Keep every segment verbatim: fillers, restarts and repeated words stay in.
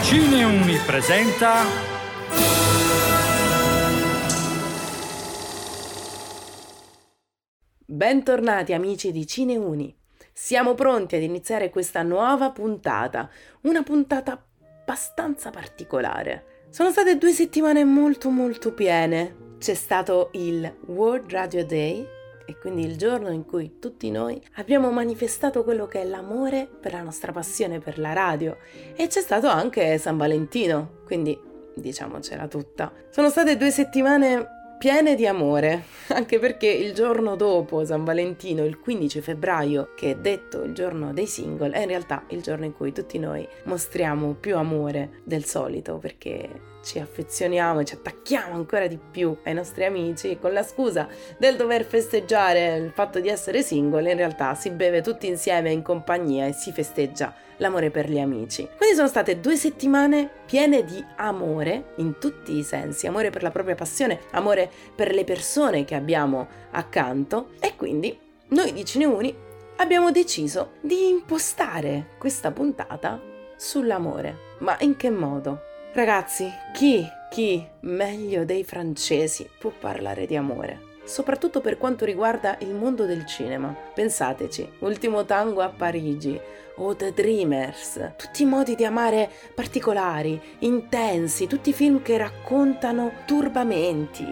Cineuni presenta Bentornati amici di Cineuni. Siamo pronti ad iniziare questa nuova puntata, una puntata abbastanza particolare. Sono state due settimane molto molto piene. C'è stato il World Radio Day e quindi il giorno in cui tutti noi abbiamo manifestato quello che è l'amore per la nostra passione per la radio, e c'è stato anche San Valentino, quindi diciamocela tutta. Sono state due settimane piene di amore, anche perché il giorno dopo San Valentino, il quindici febbraio, che è detto il giorno dei single, è in realtà il giorno in cui tutti noi mostriamo più amore del solito, perché ci affezioniamo e ci attacchiamo ancora di più ai nostri amici con la scusa del dover festeggiare il fatto di essere single. In realtà si beve tutti insieme in compagnia e si festeggia l'amore per gli amici. Quindi sono state due settimane piene di amore in tutti i sensi, amore per la propria passione, amore per le persone che abbiamo accanto, e quindi noi di Cineuni abbiamo deciso di impostare questa puntata sull'amore. Ma in che modo? Ragazzi, chi, chi meglio dei francesi può parlare di amore? Soprattutto per quanto riguarda il mondo del cinema. Pensateci, Ultimo tango a Parigi o The Dreamers, tutti i modi di amare particolari, intensi, tutti i film che raccontano turbamenti,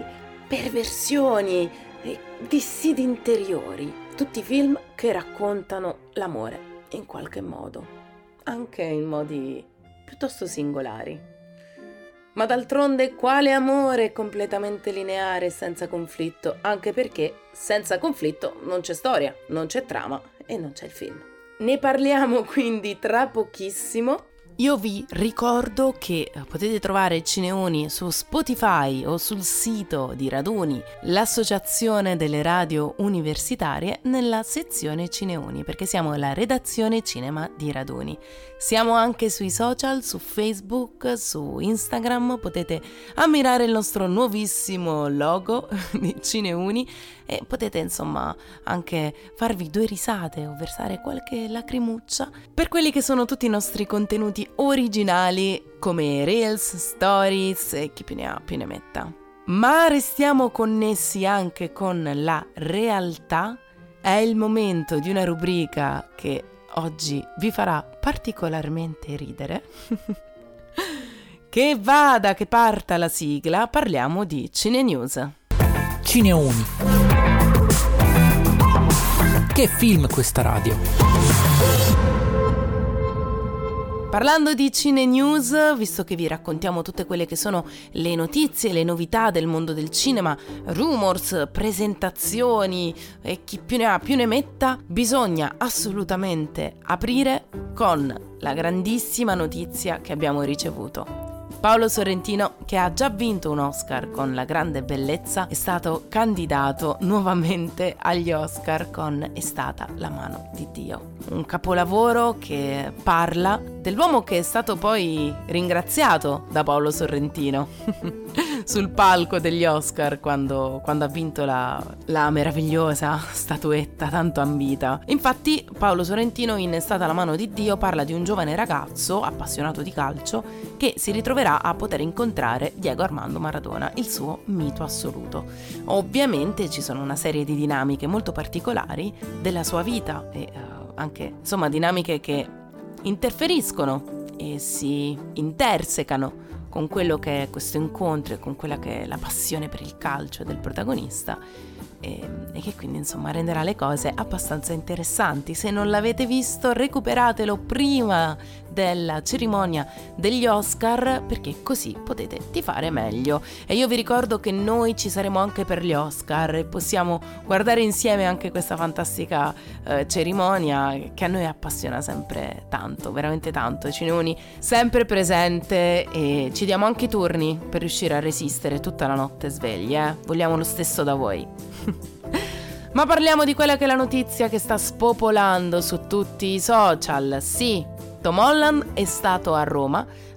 perversioni, dissidi interiori, tutti i film che raccontano l'amore in qualche modo, anche in modi piuttosto singolari. Ma d'altronde quale amore completamente lineare e senza conflitto? Anche perché senza conflitto non c'è storia, non c'è trama e non c'è il film. Ne parliamo quindi tra pochissimo. Io vi ricordo che potete trovare Cineuni su Spotify o sul sito di Raduni, l'associazione delle radio universitarie, nella sezione Cineuni, perché siamo la redazione cinema di Raduni. Siamo anche sui social, su Facebook, su Instagram, potete ammirare il nostro nuovissimo logo di Cineuni e potete insomma anche farvi due risate o versare qualche lacrimuccia per quelli che sono tutti i nostri contenuti originali come Reels, Stories e chi più ne ha più ne metta. Ma restiamo connessi anche con la realtà. È il momento di una rubrica che oggi vi farà particolarmente ridere. Che vada, che parta la sigla, parliamo di Cine News. Cineuni. Che film questa radio? Parlando di Cine News, visto che vi raccontiamo tutte quelle che sono le notizie, le novità del mondo del cinema, rumors, presentazioni e chi più ne ha più ne metta, bisogna assolutamente aprire con la grandissima notizia che abbiamo ricevuto. Paolo Sorrentino, che ha già vinto un Oscar con La grande bellezza, è stato candidato nuovamente agli Oscar con È stata la mano di Dio. Un capolavoro che parla dell'uomo che è stato poi ringraziato da Paolo Sorrentino sul palco degli Oscar quando, quando ha vinto la, la meravigliosa statuetta tanto ambita. Infatti Paolo Sorrentino in È stata la mano di Dio parla di un giovane ragazzo appassionato di calcio che si ritroverà a poter incontrare Diego Armando Maradona, il suo mito assoluto. Ovviamente ci sono una serie di dinamiche molto particolari della sua vita e uh, anche insomma dinamiche che interferiscono e si intersecano con quello che è questo incontro e con quella che è la passione per il calcio del protagonista, e, e che quindi insomma renderà le cose abbastanza interessanti. Se non l'avete visto, recuperatelo prima della cerimonia degli Oscar, perché così potete tifare meglio. E io vi ricordo che noi ci saremo anche per gli Oscar e possiamo guardare insieme anche questa fantastica eh, cerimonia che a noi appassiona sempre tanto, veramente tanto. Cineuni sempre presente, e ci diamo anche i turni per riuscire a resistere tutta la notte svegli, eh? Vogliamo lo stesso da voi. Ma parliamo di quella che è la notizia che sta spopolando su tutti i social. Sì, Tom Holland è stato a Roma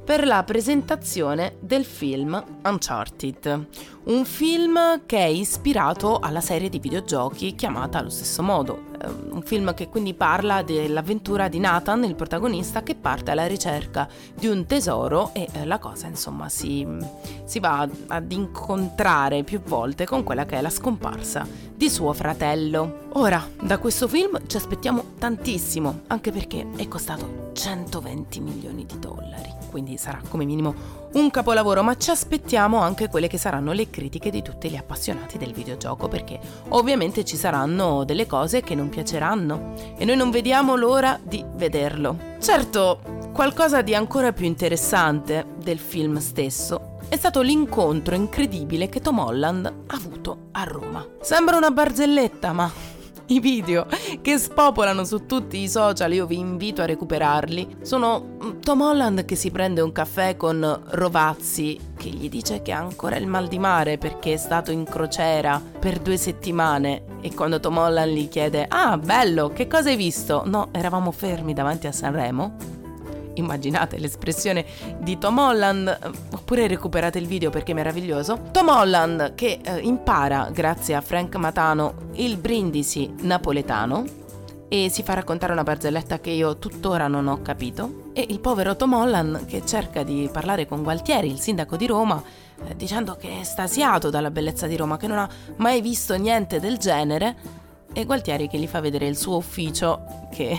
per la presentazione del film Uncharted, un film che è ispirato alla serie di videogiochi chiamata allo stesso modo. Un film che quindi parla dell'avventura di Nathan, il protagonista, che parte alla ricerca di un tesoro e la cosa insomma si, si va ad incontrare più volte con quella che è la scomparsa di suo fratello. Ora, da questo film ci aspettiamo tantissimo, anche perché è costato centoventi milioni di dollari, quindi sarà come minimo un capolavoro, ma ci aspettiamo anche quelle che saranno le critiche di tutti gli appassionati del videogioco, perché ovviamente ci saranno delle cose che non piaceranno e noi non vediamo l'ora di vederlo. Certo, qualcosa di ancora più interessante del film stesso è stato l'incontro incredibile che Tom Holland ha avuto a Roma. Sembra una barzelletta, ma i video che spopolano su tutti i social, io vi invito a recuperarli, sono Tom Holland che si prende un caffè con Rovazzi, che gli dice che ha ancora il mal di mare perché è stato in crociera per due settimane, e quando Tom Holland gli chiede "Ah, bello, che cosa hai visto?" "No, eravamo fermi davanti a Sanremo." Immaginate l'espressione di Tom Holland, oppure recuperate il video perché è meraviglioso. Tom Holland che eh, impara, grazie a Frank Matano, il brindisi napoletano e si fa raccontare una barzelletta che io tuttora non ho capito, e il povero Tom Holland che cerca di parlare con Gualtieri, il sindaco di Roma, eh, dicendo che è estasiato dalla bellezza di Roma, che non ha mai visto niente del genere, e Gualtieri che gli fa vedere il suo ufficio che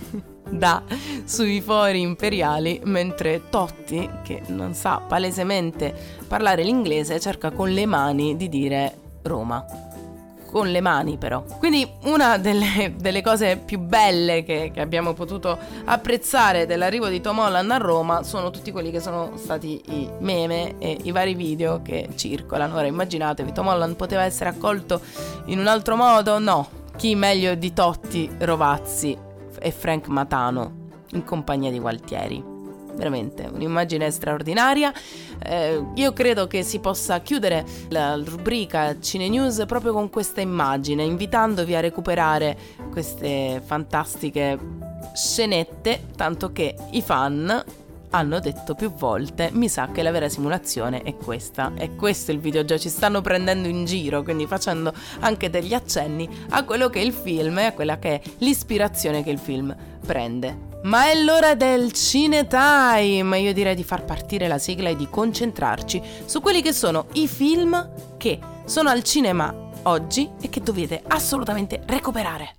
dà sui fori imperiali, mentre Totti, che non sa palesemente parlare l'inglese, cerca con le mani di dire Roma. Con le mani però. Quindi una delle, delle cose più belle che, che abbiamo potuto apprezzare dell'arrivo di Tom Holland a Roma sono tutti quelli che sono stati i meme e i vari video che circolano. Ora immaginatevi, Tom Holland poteva essere accolto in un altro modo? No. Chi meglio di Totti, Rovazzi e Frank Matano in compagnia di Gualtieri. Veramente un'immagine straordinaria. Eh, io credo che si possa chiudere la rubrica Cine News proprio con questa immagine, invitandovi a recuperare queste fantastiche scenette, tanto che i fan hanno detto più volte: mi sa che la vera simulazione è questa, è questo il videogioco, ci stanno prendendo in giro, quindi facendo anche degli accenni a quello che è il film e a quella che è l'ispirazione che il film prende. Ma è l'ora del Cine Time, io direi di far partire la sigla e di concentrarci su quelli che sono i film che sono al cinema oggi e che dovete assolutamente recuperare.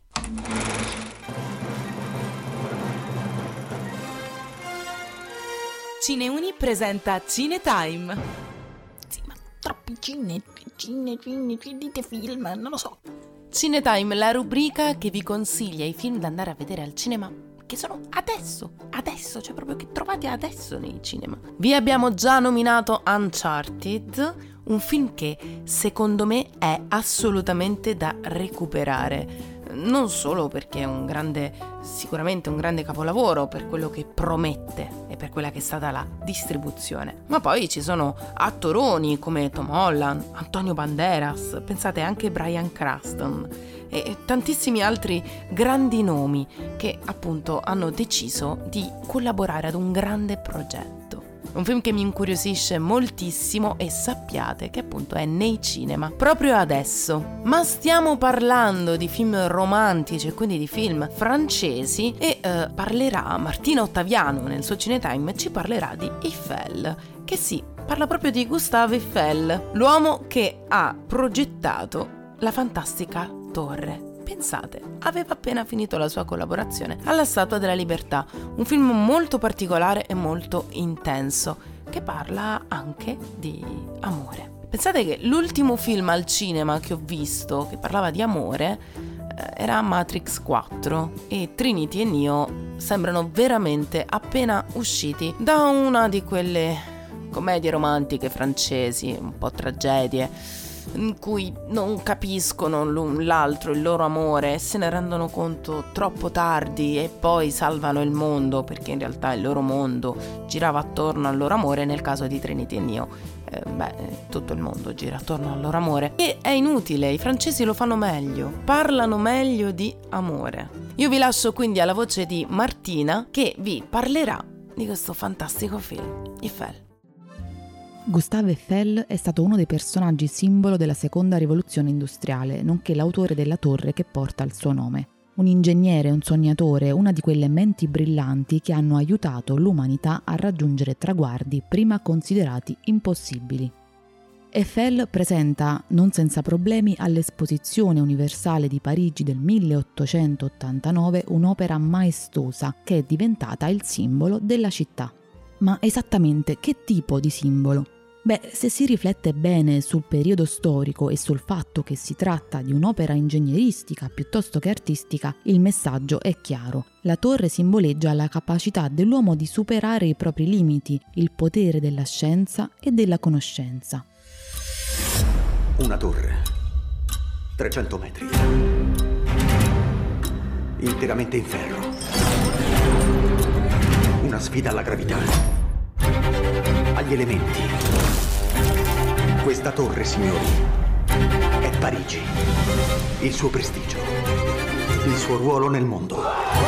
Cineuni presenta Cine Time. Sì, ma troppi cine, cine, cine, dite film, non lo so. Cine Time, la rubrica che vi consiglia i film da andare a vedere al cinema, che sono adesso, adesso, cioè proprio che trovate adesso nei cinema. Vi abbiamo già nominato Uncharted, un film che secondo me è assolutamente da recuperare. Non solo perché è un grande, sicuramente un grande capolavoro per quello che promette e per quella che è stata la distribuzione, ma poi ci sono attoroni come Tom Holland, Antonio Banderas, pensate anche Bryan Cranston e tantissimi altri grandi nomi che appunto hanno deciso di collaborare ad un grande progetto. Un film che mi incuriosisce moltissimo e sappiate che appunto è nei cinema proprio adesso. Ma stiamo parlando di film romantici e quindi di film francesi e eh, parlerà Martina Ottaviano nel suo Cinetime, ci parlerà di Eiffel, che sì, parla proprio di Gustave Eiffel, l'uomo che ha progettato la fantastica torre. Pensate, aveva appena finito la sua collaborazione alla Statua della Libertà, un film molto particolare e molto intenso, che parla anche di amore. Pensate che l'ultimo film al cinema che ho visto che parlava di amore eh, era Matrix quattro, e Trinity e Neo sembrano veramente appena usciti da una di quelle commedie romantiche francesi, un po' tragedie, in cui non capiscono l'un l'altro, il loro amore, e se ne rendono conto troppo tardi e poi salvano il mondo, perché in realtà il loro mondo girava attorno al loro amore. Nel caso di Trinity e Neo, eh, beh, tutto il mondo gira attorno al loro amore, e è inutile, i francesi lo fanno meglio, parlano meglio di amore. Io vi lascio quindi alla voce di Martina, che vi parlerà di questo fantastico film, Eiffel. Gustave Eiffel è stato uno dei personaggi simbolo della seconda rivoluzione industriale, nonché l'autore della torre che porta il suo nome. Un ingegnere, un sognatore, una di quelle menti brillanti che hanno aiutato l'umanità a raggiungere traguardi prima considerati impossibili. Eiffel presenta, non senza problemi, all'Esposizione Universale di Parigi del milleottocentottantanove un'opera maestosa che è diventata il simbolo della città. Ma esattamente che tipo di simbolo? Beh, se si riflette bene sul periodo storico e sul fatto che si tratta di un'opera ingegneristica piuttosto che artistica, il messaggio è chiaro. La torre simboleggia la capacità dell'uomo di superare i propri limiti, il potere della scienza e della conoscenza. Una torre, trecento metri, interamente in ferro. Una sfida alla gravità, agli elementi. Questa torre, signori, è Parigi. Il suo prestigio, il suo ruolo nel mondo.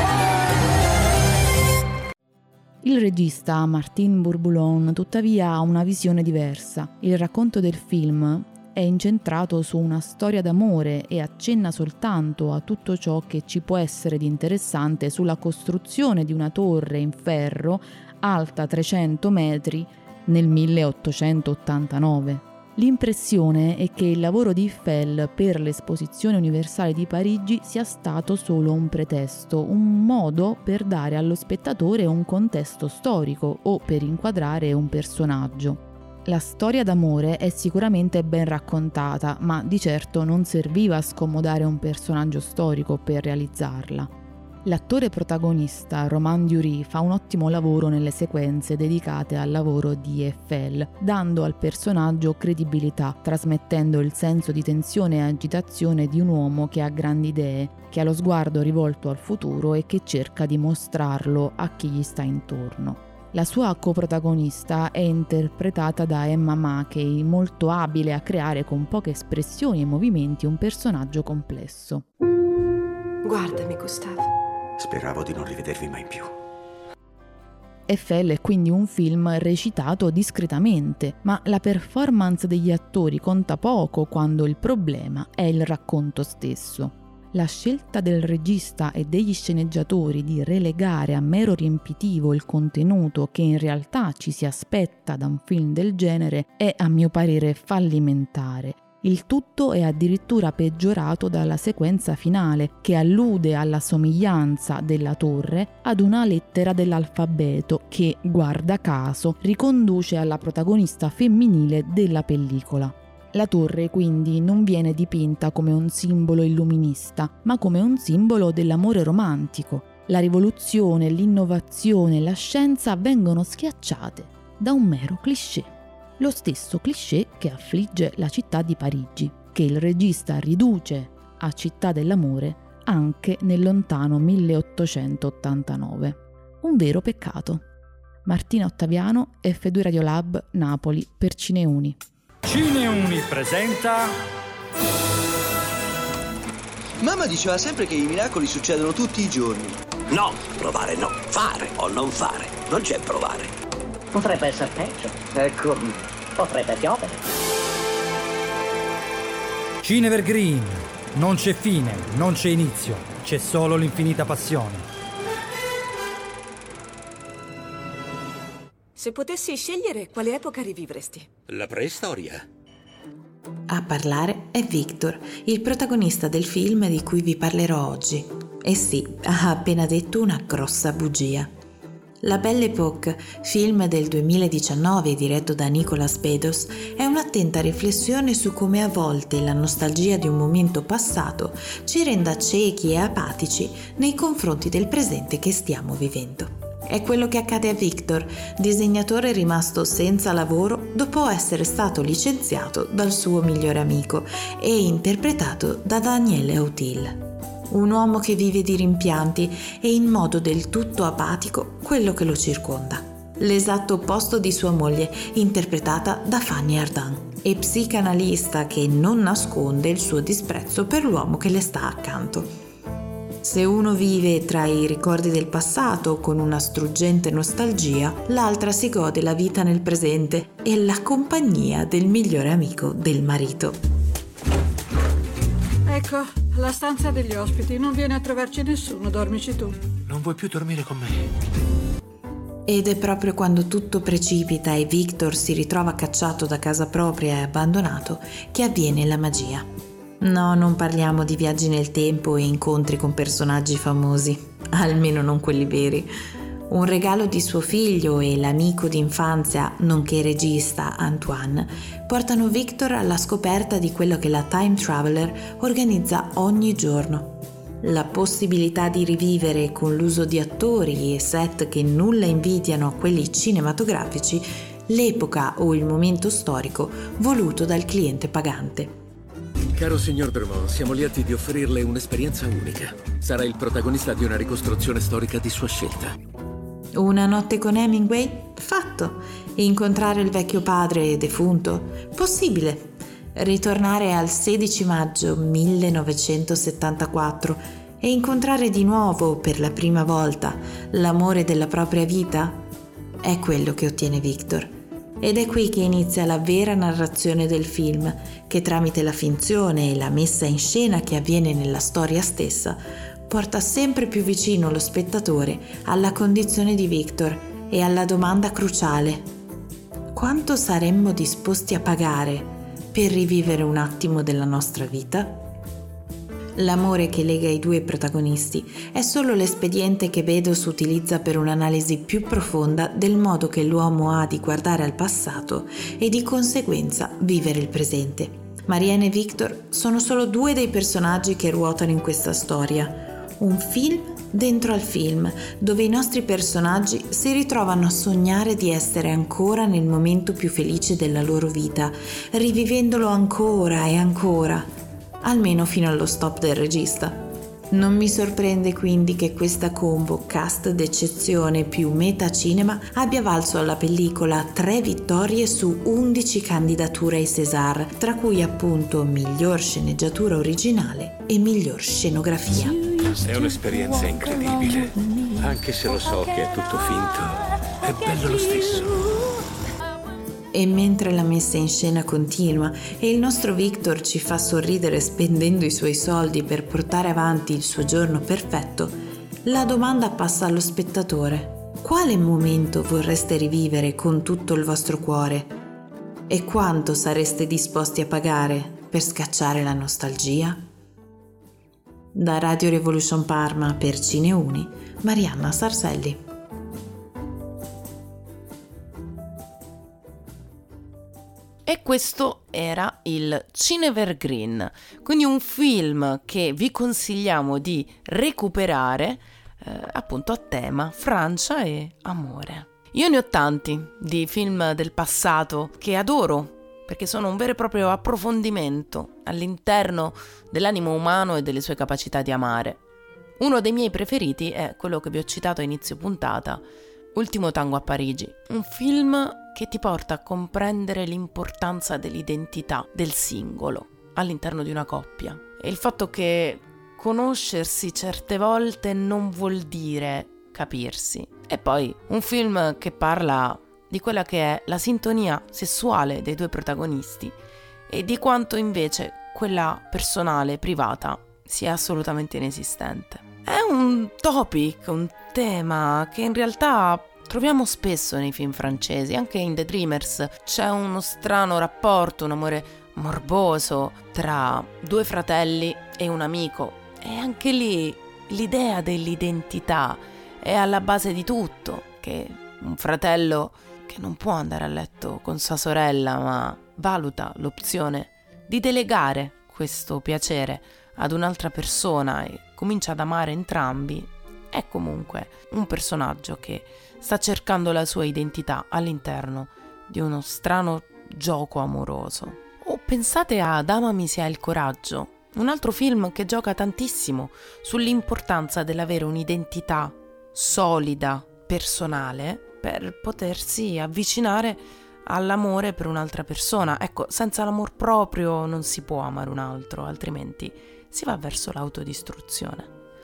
Il regista Martin Bourboulon, tuttavia, ha una visione diversa. Il racconto del film è incentrato su una storia d'amore e accenna soltanto a tutto ciò che ci può essere di interessante sulla costruzione di una torre in ferro alta trecento metri nel milleottocentottantanove. L'impressione è che il lavoro di Eiffel per l'Esposizione Universale di Parigi sia stato solo un pretesto, un modo per dare allo spettatore un contesto storico o per inquadrare un personaggio. La storia d'amore è sicuramente ben raccontata, ma di certo non serviva a scomodare un personaggio storico per realizzarla. L'attore protagonista, Romain Duris, fa un ottimo lavoro nelle sequenze dedicate al lavoro di Eiffel, dando al personaggio credibilità, trasmettendo il senso di tensione e agitazione di un uomo che ha grandi idee, che ha lo sguardo rivolto al futuro e che cerca di mostrarlo a chi gli sta intorno. La sua coprotagonista è interpretata da Emma Mackey, molto abile a creare con poche espressioni e movimenti un personaggio complesso. Guardami, Gustave. Speravo di non rivedervi mai più. Eiffel è quindi un film recitato discretamente, ma la performance degli attori conta poco quando il problema è il racconto stesso. La scelta del regista e degli sceneggiatori di relegare a mero riempitivo il contenuto che in realtà ci si aspetta da un film del genere è, a mio parere, fallimentare. Il tutto è addirittura peggiorato dalla sequenza finale, che allude alla somiglianza della torre ad una lettera dell'alfabeto che, guarda caso, riconduce alla protagonista femminile della pellicola. La torre quindi non viene dipinta come un simbolo illuminista, ma come un simbolo dell'amore romantico. La rivoluzione, l'innovazione, la scienza vengono schiacciate da un mero cliché. Lo stesso cliché che affligge la città di Parigi, che il regista riduce a città dell'amore anche nel lontano milleottocentottantanove. Un vero peccato. Martina Ottaviano, F due Radiolab, Napoli, per Cineuni. Cineuni presenta... Mamma diceva sempre che i miracoli succedono tutti i giorni. No, provare no, fare o non fare, non c'è provare. Potrebbe essere peggio. Ecco. Potrebbe piovere. Cinevergreen. Non c'è fine, non c'è inizio, c'è solo l'infinita passione. Se potessi scegliere, quale epoca rivivresti? La preistoria. A parlare è Victor, il protagonista del film di cui vi parlerò oggi. E sì, ha appena detto una grossa bugia. La Belle Époque, film del duemiladiciannove diretto da Nicolas Bedos, è un'attenta riflessione su come a volte la nostalgia di un momento passato ci renda ciechi e apatici nei confronti del presente che stiamo vivendo. È quello che accade a Victor, disegnatore rimasto senza lavoro dopo essere stato licenziato dal suo migliore amico e interpretato da Daniel Auteuil. Un uomo che vive di rimpianti e in modo del tutto apatico quello che lo circonda. L'esatto opposto di sua moglie, interpretata da Fanny Ardant, e psicanalista che non nasconde il suo disprezzo per l'uomo che le sta accanto. Se uno vive tra i ricordi del passato con una struggente nostalgia, l'altra si gode la vita nel presente e la compagnia del migliore amico del marito. Ecco, la stanza degli ospiti. Non viene a trovarci nessuno, dormici tu. Non vuoi più dormire con me? Ed è proprio quando tutto precipita e Victor si ritrova cacciato da casa propria e abbandonato che avviene la magia. No, non parliamo di viaggi nel tempo e incontri con personaggi famosi, almeno non quelli veri. Un regalo di suo figlio e l'amico d'infanzia, nonché regista Antoine, portano Victor alla scoperta di quello che la Time Traveler organizza ogni giorno. La possibilità di rivivere con l'uso di attori e set che nulla invidiano a quelli cinematografici l'epoca o il momento storico voluto dal cliente pagante. Caro signor Drummond, siamo lieti di offrirle un'esperienza unica. Sarà il protagonista di una ricostruzione storica di sua scelta. Una notte con Hemingway? Fatto. Incontrare il vecchio padre defunto? Possibile. Ritornare al sedici maggio millenovecentosettantaquattro e incontrare di nuovo per la prima volta l'amore della propria vita? È quello che ottiene Victor. Ed è qui che inizia la vera narrazione del film, che tramite la finzione e la messa in scena che avviene nella storia stessa, porta sempre più vicino lo spettatore alla condizione di Victor e alla domanda cruciale: quanto saremmo disposti a pagare per rivivere un attimo della nostra vita? L'amore che lega i due protagonisti è solo l'espediente che Beddoes utilizza per un'analisi più profonda del modo che l'uomo ha di guardare al passato e di conseguenza vivere il presente. Marianne e Victor sono solo due dei personaggi che ruotano in questa storia. Un film dentro al film, dove i nostri personaggi si ritrovano a sognare di essere ancora nel momento più felice della loro vita, rivivendolo ancora e ancora, almeno fino allo stop del regista. Non mi sorprende quindi che questa combo cast d'eccezione più metacinema abbia valso alla pellicola tre vittorie su undici candidature ai César, tra cui appunto miglior sceneggiatura originale e miglior scenografia. È un'esperienza incredibile, anche se lo so che è tutto finto, è bello lo stesso. E mentre la messa in scena continua e il nostro Victor ci fa sorridere spendendo i suoi soldi per portare avanti il suo giorno perfetto, la domanda passa allo spettatore: quale momento vorreste rivivere con tutto il vostro cuore? E quanto sareste disposti a pagare per scacciare la nostalgia? Da Radio Revolution Parma per Cineuni, Marianna Sarselli. E questo era il Cinevergreen, quindi un film che vi consigliamo di recuperare eh, appunto a tema Francia e amore. Io ne ho tanti di film del passato che adoro, perché sono un vero e proprio approfondimento all'interno dell'animo umano e delle sue capacità di amare. Uno dei miei preferiti è quello che vi ho citato a inizio puntata, Ultimo tango a Parigi, un film che ti porta a comprendere l'importanza dell'identità del singolo all'interno di una coppia e il fatto che conoscersi certe volte non vuol dire capirsi. E poi un film che parla di quella che è la sintonia sessuale dei due protagonisti e di quanto invece quella personale, privata, sia assolutamente inesistente. È un topic, un tema che in realtà troviamo spesso nei film francesi, anche in The Dreamers c'è uno strano rapporto, un amore morboso tra due fratelli e un amico, e anche lì l'idea dell'identità è alla base di tutto, che un fratello che non può andare a letto con sua sorella ma valuta l'opzione di delegare questo piacere ad un'altra persona e comincia ad amare entrambi, è comunque un personaggio che sta cercando la sua identità all'interno di uno strano gioco amoroso. O pensate ad Amami se hai il coraggio, un altro film che gioca tantissimo sull'importanza dell'avere un'identità solida, personale, per potersi avvicinare all'amore per un'altra persona. Ecco, senza l'amor proprio non si può amare un altro, altrimenti si va verso l'autodistruzione.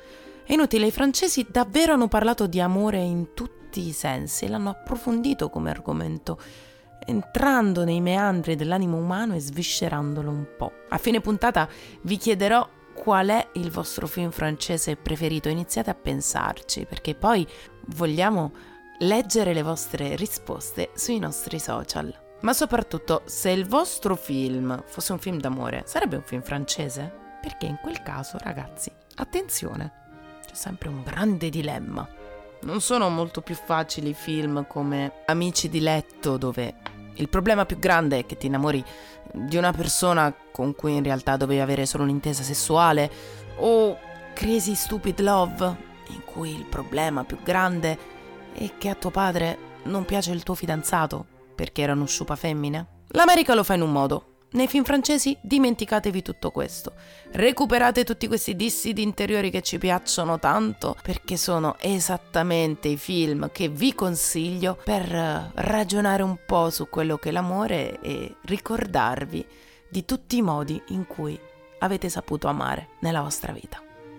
È inutile, i francesi davvero hanno parlato di amore in tutti i sensi e l'hanno approfondito come argomento, entrando nei meandri dell'animo umano e sviscerandolo un po'. A fine puntata vi chiederò qual è il vostro film francese preferito. Iniziate a pensarci, perché poi vogliamo leggere le vostre risposte sui nostri social. Ma soprattutto, se il vostro film fosse un film d'amore, sarebbe un film francese? Perché in quel caso, ragazzi, attenzione, c'è sempre un grande dilemma. Non sono molto più facili i film come Amici di letto, dove il problema più grande è che ti innamori di una persona con cui in realtà dovevi avere solo un'intesa sessuale, o Crazy Stupid Love, in cui il problema più grande è che a tuo padre non piace il tuo fidanzato perché era uno sciupa femmine. L'America lo fa in un modo. Nei film francesi dimenticatevi tutto questo. Recuperate tutti questi dissidi interiori che ci piacciono tanto, perché sono esattamente i film che vi consiglio per ragionare un po' su quello che è l'amore e ricordarvi di tutti i modi in cui avete saputo amare nella vostra vita.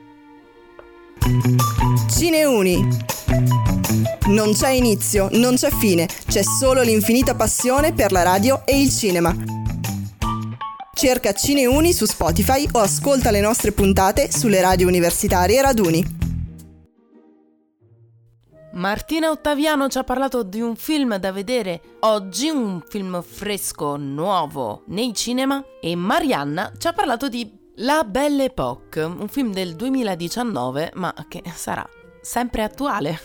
Cineuni. Non c'è inizio, non c'è fine, c'è solo l'infinita passione per la radio e il cinema. Cerca Cineuni su Spotify o ascolta le nostre puntate sulle radio universitarie Raduni. Martina Ottaviano ci ha parlato di un film da vedere oggi, un film fresco, nuovo nei cinema, e Marianna ci ha parlato di La Belle Époque, un film del duemiladiciannove, ma che sarà sempre attuale.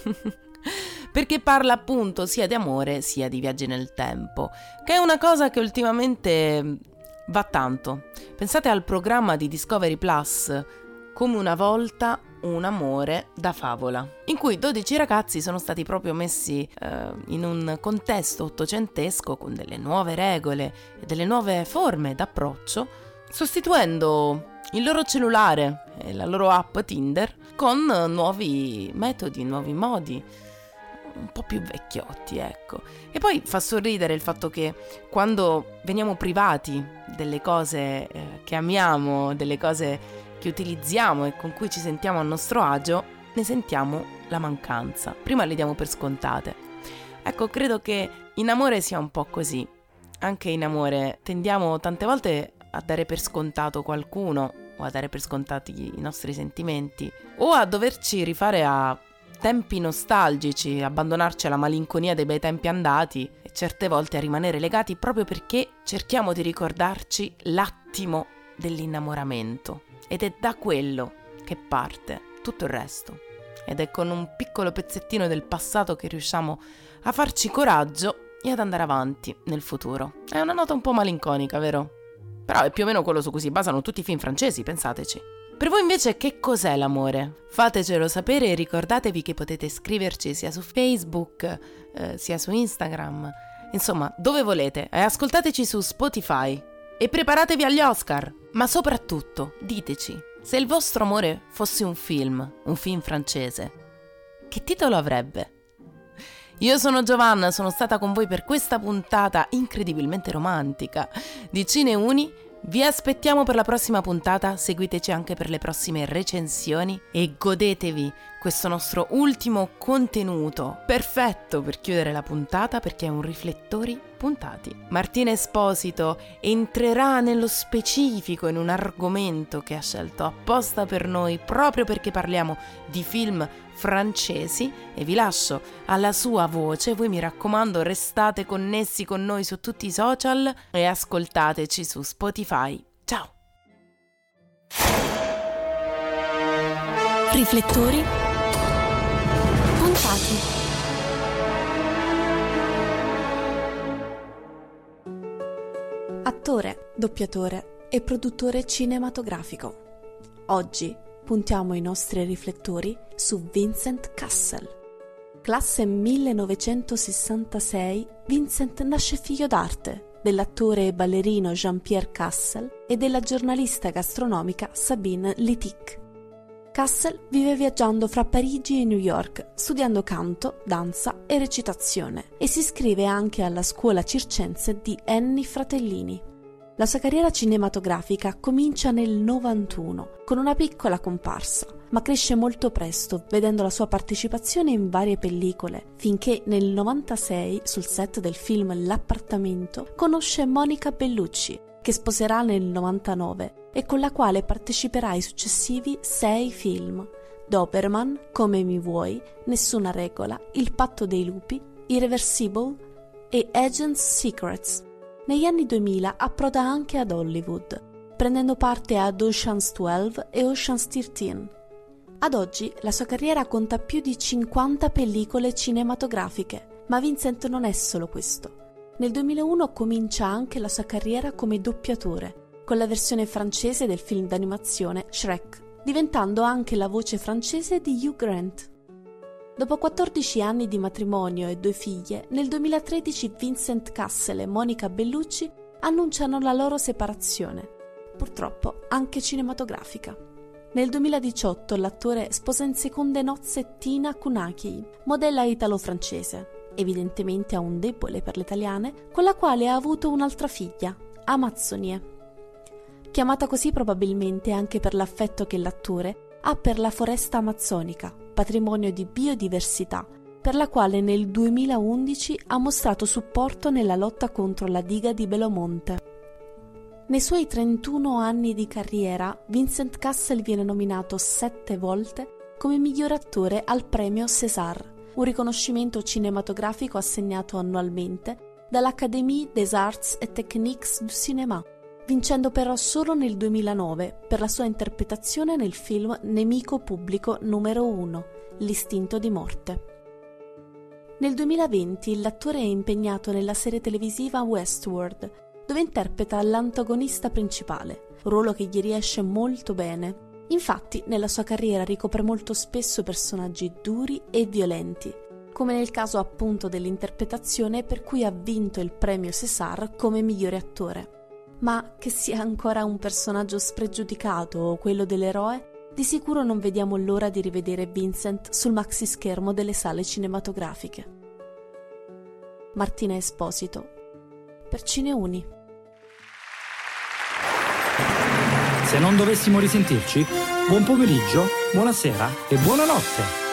Perché parla appunto sia di amore sia di viaggi nel tempo, che è una cosa che ultimamente va tanto. Pensate al programma di Discovery Plus Come una volta un amore da favola, in cui dodici ragazzi sono stati proprio messi eh, in un contesto ottocentesco con delle nuove regole e delle nuove forme d'approccio, sostituendo il loro cellulare e la loro app Tinder con nuovi metodi, nuovi modi, un po' più vecchiotti, ecco. E poi fa sorridere il fatto che quando veniamo privati delle cose eh, che amiamo, delle cose che utilizziamo e con cui ci sentiamo a nostro agio, ne sentiamo la mancanza. Prima le diamo per scontate. Ecco, credo che in amore sia un po' così. Anche in amore tendiamo tante volte a dare per scontato qualcuno, o a dare per scontati i nostri sentimenti, o a doverci rifare a tempi nostalgici, abbandonarci alla malinconia dei bei tempi andati e certe volte a rimanere legati proprio perché cerchiamo di ricordarci l'attimo dell'innamoramento, ed è da quello che parte tutto il resto, ed è con un piccolo pezzettino del passato che riusciamo a farci coraggio e ad andare avanti nel futuro. È una nota un po' malinconica, vero? Però è più o meno quello su cui si basano tutti i film francesi, pensateci. Per voi invece che cos'è l'amore? Fatecelo sapere e ricordatevi che potete scriverci sia su Facebook, eh, sia su Instagram, insomma dove volete, e ascoltateci su Spotify e preparatevi agli Oscar. Ma soprattutto diteci, se il vostro amore fosse un film, un film francese, che titolo avrebbe? Io sono Giovanna, sono stata con voi per questa puntata incredibilmente romantica di Cineuni. Vi aspettiamo per la prossima puntata, seguiteci anche per le prossime recensioni e godetevi questo nostro ultimo contenuto, perfetto per chiudere la puntata perché è un riflettori puntati. Martina Esposito entrerà nello specifico in un argomento che ha scelto apposta per noi proprio perché parliamo di film francesi e vi lascio alla sua voce. Voi mi raccomando restate connessi con noi su tutti i social e ascoltateci su Spotify. Ciao! Riflettori puntati. Attore, doppiatore e produttore cinematografico. Oggi puntiamo i nostri riflettori su Vincent Cassel. Classe millenovecentosessantasei, Vincent nasce figlio d'arte dell'attore e ballerino Jean-Pierre Cassel e della giornalista gastronomica Sabine Litic. Cassel vive viaggiando fra Parigi e New York, studiando canto, danza e recitazione, e si iscrive anche alla scuola circense di Annie Fratellini. La sua carriera cinematografica comincia nel novantuno con una piccola comparsa, ma cresce molto presto vedendo la sua partecipazione in varie pellicole, finché nel novantasei, sul set del film L'appartamento, conosce Monica Bellucci, che sposerà nel novantanove e con la quale parteciperà ai successivi sei film: Doberman, Come mi vuoi, Nessuna regola, Il patto dei lupi, Irreversible e Agents Secrets. Negli anni duemila approda anche ad Hollywood, prendendo parte ad Ocean's dodici e Ocean's tredici. Ad oggi la sua carriera conta più di cinquanta pellicole cinematografiche, ma Vincent non è solo questo. Nel duemilauno comincia anche la sua carriera come doppiatore, con la versione francese del film d'animazione Shrek, diventando anche la voce francese di Hugh Grant. Dopo quattordici anni di matrimonio e due figlie, nel duemilatredici Vincent Cassel e Monica Bellucci annunciano la loro separazione, purtroppo anche cinematografica. Nel duemiladiciotto l'attore sposa in seconde nozze Tina Kunaki, modella italo-francese. Evidentemente ha un debole per le italiane, con la quale ha avuto un'altra figlia, Amazzonie. Chiamata così probabilmente anche per l'affetto che l'attore ha per la foresta amazzonica, patrimonio di biodiversità, per la quale nel duemilaundici ha mostrato supporto nella lotta contro la diga di Belo Monte. Nei suoi trentuno anni di carriera, Vincent Cassel viene nominato sette volte come miglior attore al premio César, un riconoscimento cinematografico assegnato annualmente dall'Académie des Arts et Techniques du Cinéma, vincendo però solo nel duemilanove per la sua interpretazione nel film Nemico pubblico numero uno, L'istinto di morte. Nel duemilaventi l'attore è impegnato nella serie televisiva Westworld, dove interpreta l'antagonista principale, ruolo che gli riesce molto bene. Infatti, nella sua carriera ricopre molto spesso personaggi duri e violenti, come nel caso appunto dell'interpretazione per cui ha vinto il premio César come migliore attore. Ma che sia ancora un personaggio spregiudicato o quello dell'eroe, di sicuro non vediamo l'ora di rivedere Vincent sul maxischermo delle sale cinematografiche. Martina Esposito, per Cineuni. Se non dovessimo risentirci, buon pomeriggio, buonasera e buonanotte.